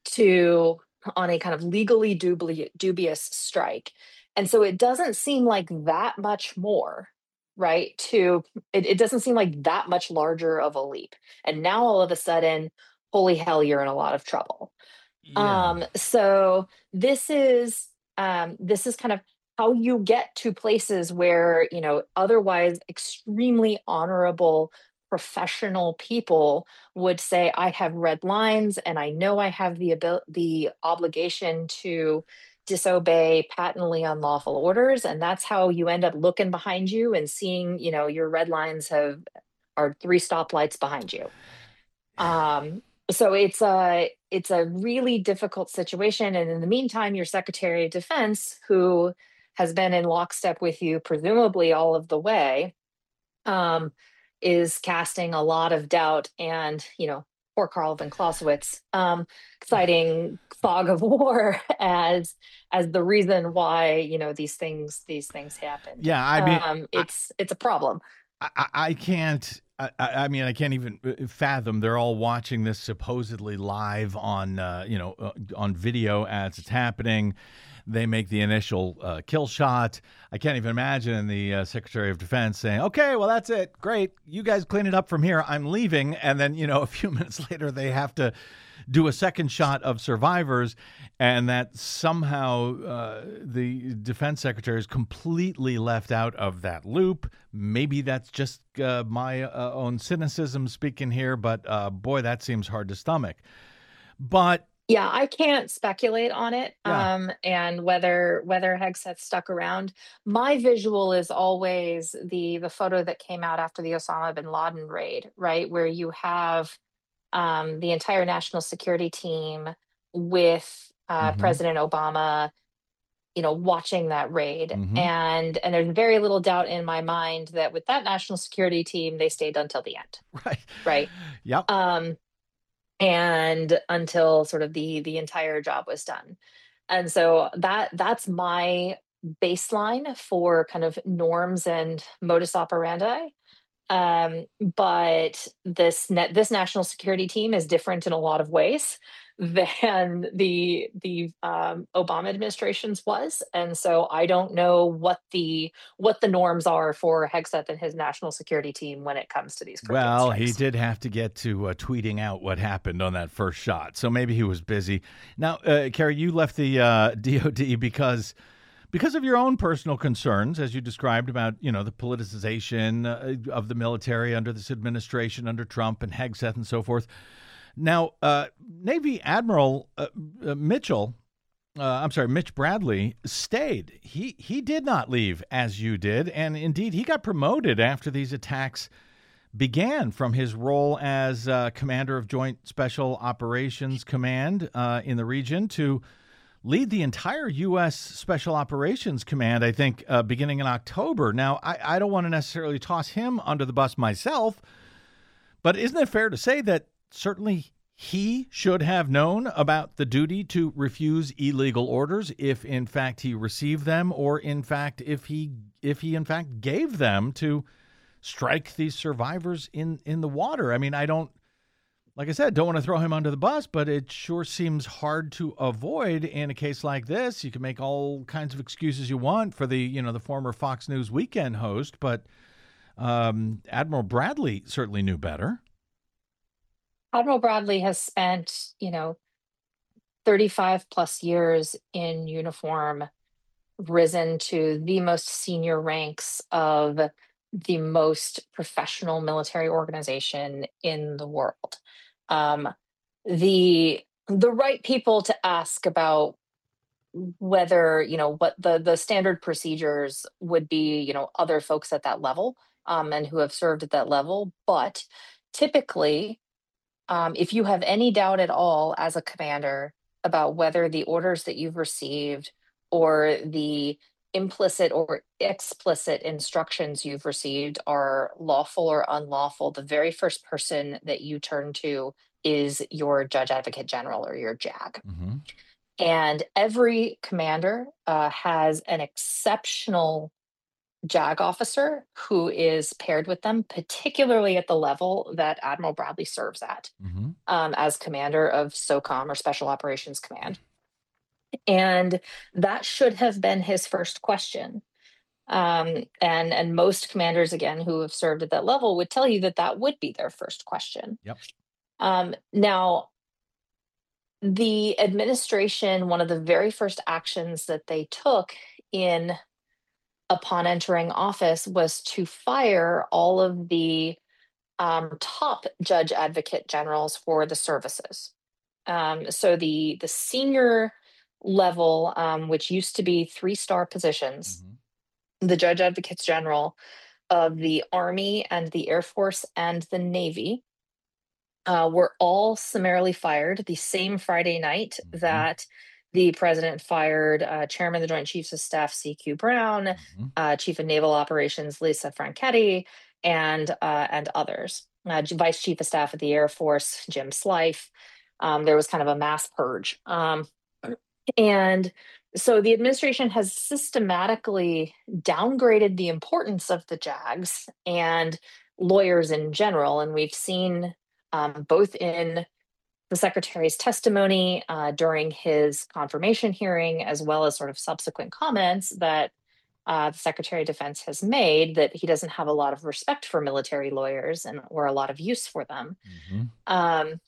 to on a kind of legally dubli- dubious strike. And so it doesn't seem like that much more, right? To it, it doesn't seem like that much larger of a leap. And now all of a sudden, holy hell, you're in a lot of trouble. Yeah. Um, so this is um, this is kind of how you get to places where, you know, otherwise extremely honorable professional people would say, I have red lines and I know I have the abil- the obligation to disobey patently unlawful orders. And that's how you end up looking behind you and seeing, you know, your red lines have are three stoplights behind you. Um, so it's a it's a really difficult situation. And in the meantime, your Secretary of Defense, who has been in lockstep with you presumably all of the way, um, is casting a lot of doubt and, you know, poor Karl von Clausewitz, um, citing fog of war as as the reason why, you know, these things these things happen. Yeah, I mean, um, it's it's a problem. I, I I can't. I, I mean, I can't even fathom. They're all watching this supposedly live on, uh, you know, uh, on video as it's happening. They make the initial uh, kill shot. I can't even imagine the uh, Secretary of Defense saying, "Okay, well, that's it. Great, you guys clean it up from here. I'm leaving." And then, you know, a few minutes later, they have to do a second shot of survivors, and that somehow uh, the defense secretary is completely left out of that loop. Maybe that's just uh, my uh, own cynicism speaking here, but uh, boy, that seems hard to stomach. But Yeah, I can't speculate on it, Yeah. um, and whether whether Hegseth stuck around. My visual is always the the photo that came out after the Osama bin Laden raid, right, where you have um, the entire national security team with uh, Mhm. President Obama, you know, watching that raid, Mhm. and and there's very little doubt in my mind that with that national security team, they stayed until the end, right, right? Yep. Um, and until sort of the the entire job was done. And so that that's my baseline for kind of norms and modus operandi. Um, but this net this national security team is different in a lot of ways than the the um, Obama administration's was, and so I don't know what the what the norms are for Hegseth and his national security team when it comes to these cryptid Well, he strikes. did have to get to uh, tweeting out what happened on that first shot, so maybe he was busy. Now, uh, Carrie, you left the uh, D O D because because of your own personal concerns, as you described about, you know, the politicization uh, of the military under this administration, under Trump and Hegseth and so forth. Now, uh, Navy Admiral uh, uh, Mitchell, uh, I'm sorry, Mitch Bradley stayed. He he did not leave as you did, and indeed he got promoted after these attacks began from his role as uh, commander of Joint Special Operations Command uh, in the region to lead the entire U S Special Operations Command, I think, uh, beginning in October. Now, I, I don't want to necessarily toss him under the bus myself, but isn't it fair to say that certainly he should have known about the duty to refuse illegal orders if, in fact, he received them, or, in fact, if he if he in fact gave them to strike these survivors in, in the water? I mean, I don't like I said, don't want to throw him under the bus, but it sure seems hard to avoid in a case like this. You can make all kinds of excuses you want for the, you know, the former Fox News weekend host, but um, Admiral Bradley certainly knew better. Admiral Bradley has spent, you know, thirty-five plus years in uniform, risen to the most senior ranks of the most professional military organization in the world. Um, the the right people to ask about whether, you know, what the the standard procedures would be, you know, other folks at that level, um, and who have served at that level. But typically, um, if you have any doubt at all as a commander about whether the orders that you've received or the implicit or explicit instructions you've received are lawful or unlawful, the very first person that you turn to is your Judge Advocate General, or your J A G. Mm-hmm. And every commander uh, has an exceptional J A G officer who is paired with them, particularly at the level that Admiral Bradley serves at, Mm-hmm. um, as commander of SOCOM, or Special Operations Command. And that should have been his first question. Um, and and most commanders, again, who have served at that level would tell you that that would be their first question. Yep. Um, now, the administration, one of the very first actions that they took in upon entering office was to fire all of the um, top judge advocate generals for the services. Um, so the the senior level, um, which used to be three-star positions, Mm-hmm. the judge advocates general of the Army and the Air Force and the Navy, uh, were all summarily fired the same Friday night Mm-hmm. that the president fired uh, Chairman of the Joint Chiefs of Staff C Q Brown, Mm-hmm. uh, Chief of Naval Operations Lisa Franchetti, and uh, and others. Uh, Vice Chief of Staff of the Air Force Jim Slife. Um, there was kind of a mass purge. Um, And so the administration has systematically downgraded the importance of the J A Gs and lawyers in general. And we've seen um, both in the secretary's testimony uh, during his confirmation hearing, as well as sort of subsequent comments that uh, the Secretary of Defense has made, that he doesn't have a lot of respect for military lawyers and or a lot of use for them. Mm-hmm. Um,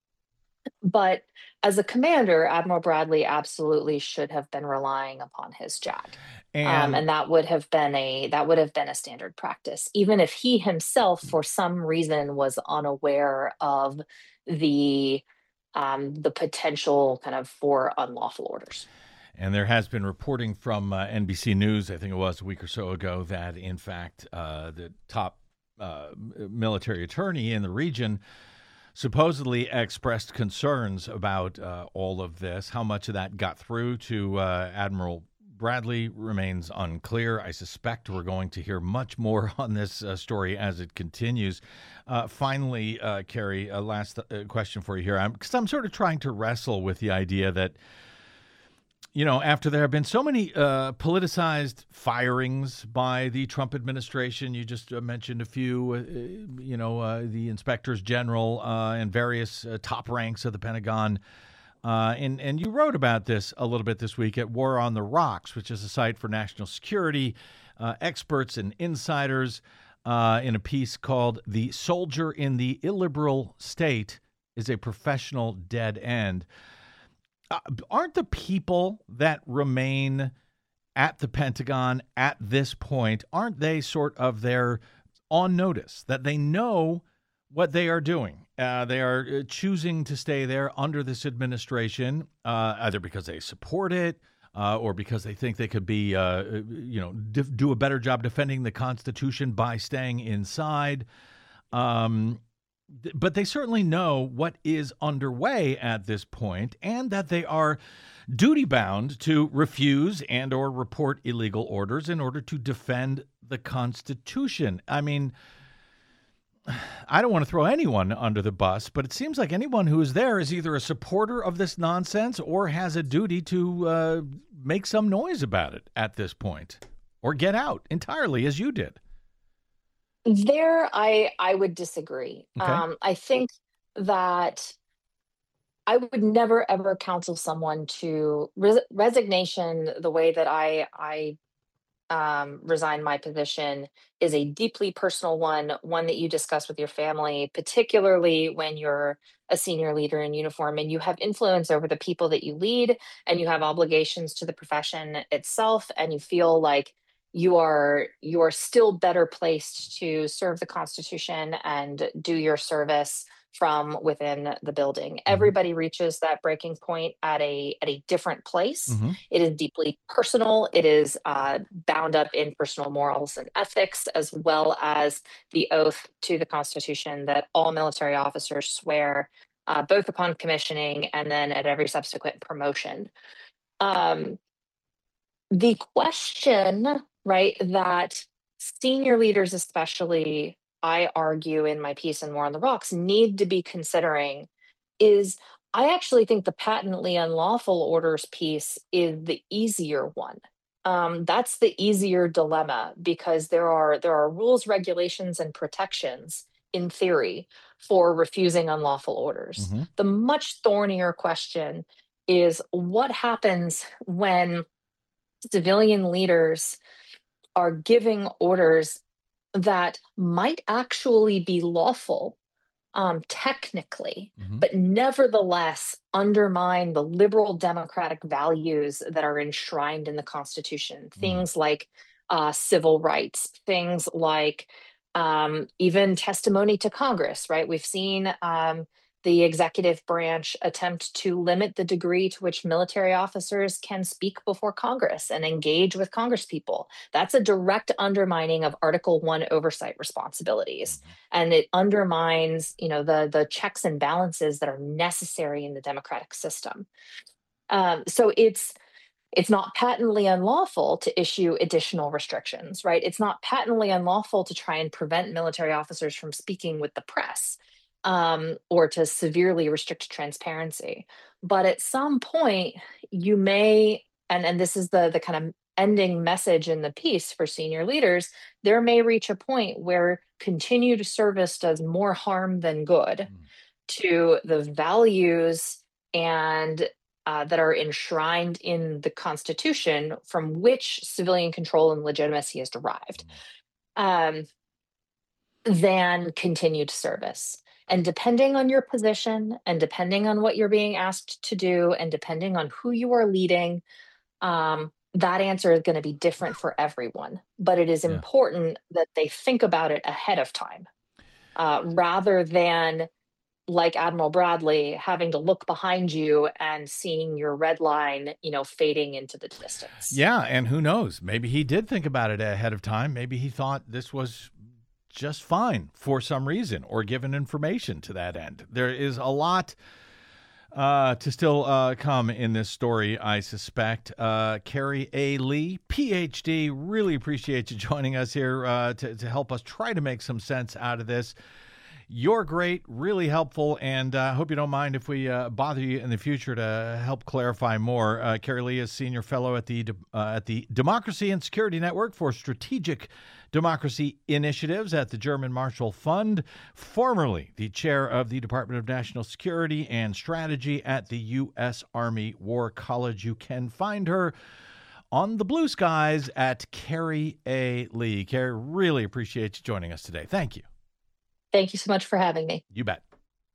But as a commander, Admiral Bradley absolutely should have been relying upon his J A G, And, um, and that would have been a that would have been a standard practice, even if he himself, for some reason, was unaware of the um, the potential kind of for unlawful orders. and there has been reporting from uh, N B C News, I think it was a week or so ago, that in fact uh, the top uh, military attorney in the region supposedly expressed concerns about uh, all of this. How much of that got through to uh, Admiral Bradley remains unclear. I suspect we're going to hear much more on this uh, story as it continues. Uh, finally, uh, Carrie, a last uh, question for you here, because I'm, I'm sort of trying to wrestle with the idea that, you know, after there have been so many uh, politicized firings by the Trump administration, you just uh, mentioned a few, uh, you know, uh, the inspectors general uh, and various uh, top ranks of the Pentagon. Uh, and, and you wrote about this a little bit this week at War on the Rocks, which is a site for national security uh, experts and insiders, uh, in a piece called "The Soldier in the Illiberal State is a Professional Dead End." Uh, aren't the people that remain at the Pentagon at this point, aren't they sort of there on notice that they know what they are doing? Uh, they are choosing to stay there under this administration, uh, either because they support it uh, or because they think they could be, uh, you know, dif- do a better job defending the Constitution by staying inside. Um But they certainly know what is underway at this point, and that they are duty-bound to refuse and or report illegal orders in order to defend the Constitution. I mean, I don't want to throw anyone under the bus, but it seems like anyone who is there is either a supporter of this nonsense or has a duty to uh, make some noise about it at this point, or get out entirely, as you did. There, I I would disagree. Okay. Um, I think that I would never ever counsel someone to res- resignation. The way that I I um, resign my position is a deeply personal one, one that you discuss with your family, particularly when you're a senior leader in uniform and you have influence over the people that you lead and you have obligations to the profession itself, and you feel like you are you are still better placed to serve the Constitution and do your service from within the building. Everybody reaches that breaking point at a at a different place. Mm-hmm. It is deeply personal. It is uh, bound up in personal morals and ethics, as well as the oath to the Constitution that all military officers swear, uh, both upon commissioning and then at every subsequent promotion. Um, the question, right, that senior leaders, especially, I argue in my piece in War on the Rocks, need to be considering is I actually think the patently unlawful orders piece is the easier one. Um, that's the easier dilemma because there are there are rules, regulations, and protections in theory for refusing unlawful orders. Mm-hmm. The much thornier question is what happens when civilian leaders are giving orders that might actually be lawful um, technically, Mm-hmm. but nevertheless undermine the liberal democratic values that are enshrined in the Constitution. Mm-hmm. Things like uh, civil rights, things like um, even testimony to Congress, right? We've seen um, the executive branch attempt to limit the degree to which military officers can speak before Congress and engage with Congresspeople. That's a direct undermining of Article One oversight responsibilities, and it undermines, you know, the the checks and balances that are necessary in the democratic system. Um, so it's it's not patently unlawful to issue additional restrictions, right? It's not patently unlawful to try and prevent military officers from speaking with the press. Um, or to severely restrict transparency. But at some point, you may, and, and this is the, the kind of ending message in the piece for senior leaders, there may reach a point where continued service does more harm than good mm. to the values and uh, that are enshrined in the Constitution from which civilian control and legitimacy is derived, um, than continued service. And depending on your position and depending on what you're being asked to do and depending on who you are leading, um, that answer is going to be different for everyone. But it is yeah. important that they think about it ahead of time uh, rather than, like Admiral Bradley, having to look behind you and seeing your red line, you know, fading into the distance. Yeah. And who knows? Maybe he did think about it ahead of time. Maybe he thought this was just fine for some reason, or given information to that end. There is a lot uh, to still uh, come in this story, I suspect. Uh, Carrie A. Lee, P H D, really appreciate you joining us here uh, to, to help us try to make some sense out of this. You're great, really helpful, and I uh, hope you don't mind if we uh, bother you in the future to help clarify more. Uh, Carrie Lee is Senior Fellow at the uh, at the Democracy and Security Network for Strategic Democracy Initiatives at the German Marshall Fund, formerly the chair of the Department of National Security and Strategy at the U S Army War College. You can find her on the blue skies at Carrie A. Lee. Carrie, really appreciate you joining us today. Thank you. Thank you so much for having me. You bet.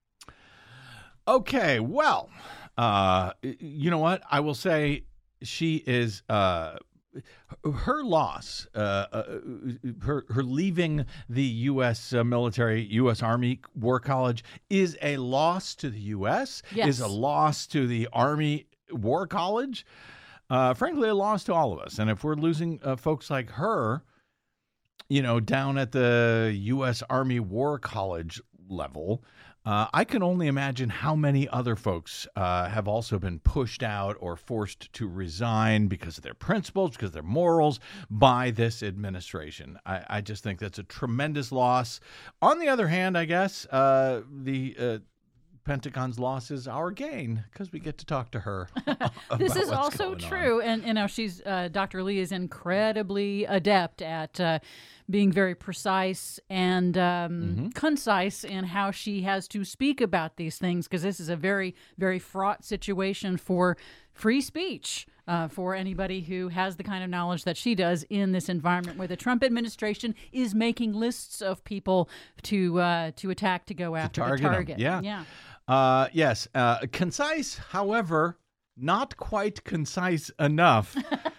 Okay, well, uh, you know what? I will say she is, uh, her loss, uh, uh, her, her leaving the U S uh, military, U S Army War College is a loss to the U S, yes. is a loss to the Army War College, uh, frankly, a loss to all of us. And if we're losing uh, folks like her, you know, down at the U S Army War College level, uh, I can only imagine how many other folks uh, have also been pushed out or forced to resign because of their principles, because of their morals by this administration. I, I just think that's a tremendous loss. On the other hand, I guess, uh, the uh, Pentagon's loss is our gain because we get to talk to her. This is what's also going true. on. And, you know, she's, uh, Doctor Lee is incredibly adept at uh, being very precise and um, Mm-hmm. concise in how she has to speak about these things, because this is a very, very fraught situation for free speech. Uh, for anybody who has the kind of knowledge that she does in this environment where the Trump administration is making lists of people to uh, to attack, to go after, target the 'em. target. Yeah. yeah. Uh, yes, uh, concise, however, not quite concise enough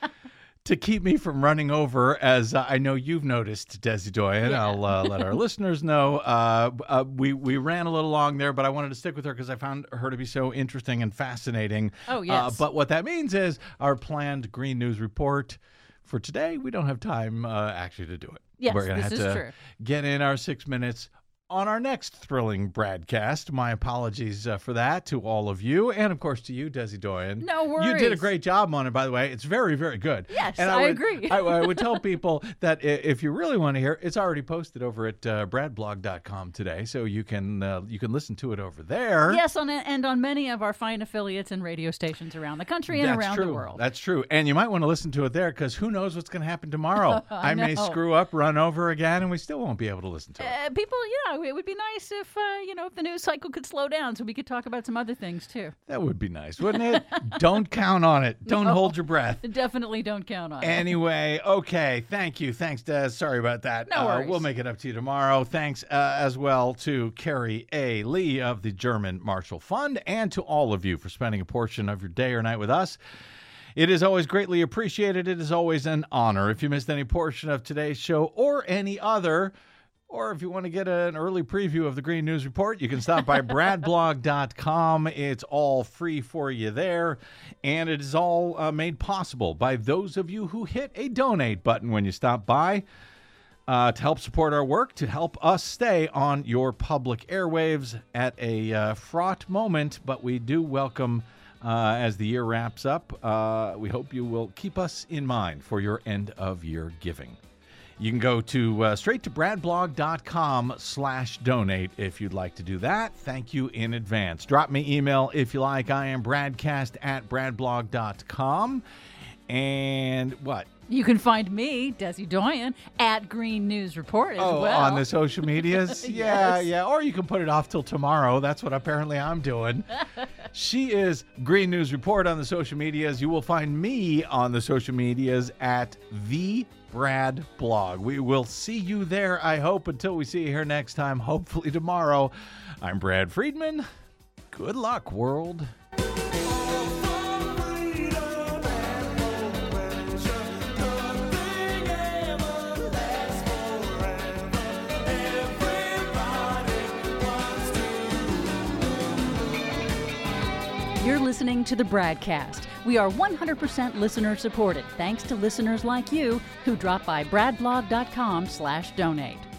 to keep me from running over, as uh, I know you've noticed, Desi Doyen. Yeah. I'll uh, let our listeners know. Uh, uh, we, we ran a little long there, but I wanted to stick with her because I found her to be so interesting and fascinating. Oh, yes. Uh, but what that means is our planned Green News Report for today, we don't have time uh, actually to do it. Yes, We're gonna this have is to true. get in our six minutes on our next thrilling broadcast. My apologies uh, for that to all of you, and of course to you, Desi Doyen. No worries. You did a great job on it, by the way. It's very, very good. Yes, and I would, agree. I, I would tell people that i- if you really want to hear, it's already posted over at uh, brad blog dot com today, so you can uh, you can listen to it over there. Yes, on and on many of our fine affiliates and radio stations around the country and That's around true. the world. That's true. And you might want to listen to it there because who knows what's going to happen tomorrow. I I may know. screw up, run over again, and we still won't be able to listen to it. Uh, people, you know, it would be nice if, uh, you know, if the news cycle could slow down so we could talk about some other things, too. That would be nice, wouldn't it? Don't count on it. Don't No. hold your breath. Definitely don't count on it. Anyway, okay. Thank you. Thanks, Des. Sorry about that. No Uh, worries. we'll make it up to you tomorrow. Thanks uh, as well to Carrie A. Lee of the German Marshall Fund, and to all of you for spending a portion of your day or night with us. It is always greatly appreciated. It is always an honor. If you missed any portion of today's show or any other, or if you want to get an early preview of the Green News Report, you can stop by brad blog dot com. It's all free for you there. And it is all uh, made possible by those of you who hit a donate button when you stop by uh, to help support our work, to help us stay on your public airwaves at a uh, fraught moment. But we do welcome, uh, as the year wraps up, uh, we hope you will keep us in mind for your end of year giving. You can go to uh, straight to brad blog dot com slash donate if you'd like to do that. Thank you in advance. Drop me email if you like. I am bradcast at brad blog dot com. And what? You can find me, Desi Doyen, at Green News Report as Oh, well. on the social medias? Yeah, Yes. yeah. Or you can put it off till tomorrow. That's what apparently I'm doing. She is Green News Report on the social medias. You will find me on the social medias at The Brad Blog. We will see you there, I hope, until we see you here next time, hopefully tomorrow. I'm Brad Friedman. Good luck, world. You're listening to the Bradcast. We are one hundred percent listener supported, thanks to listeners like you who drop by brad blog dot com slash donate.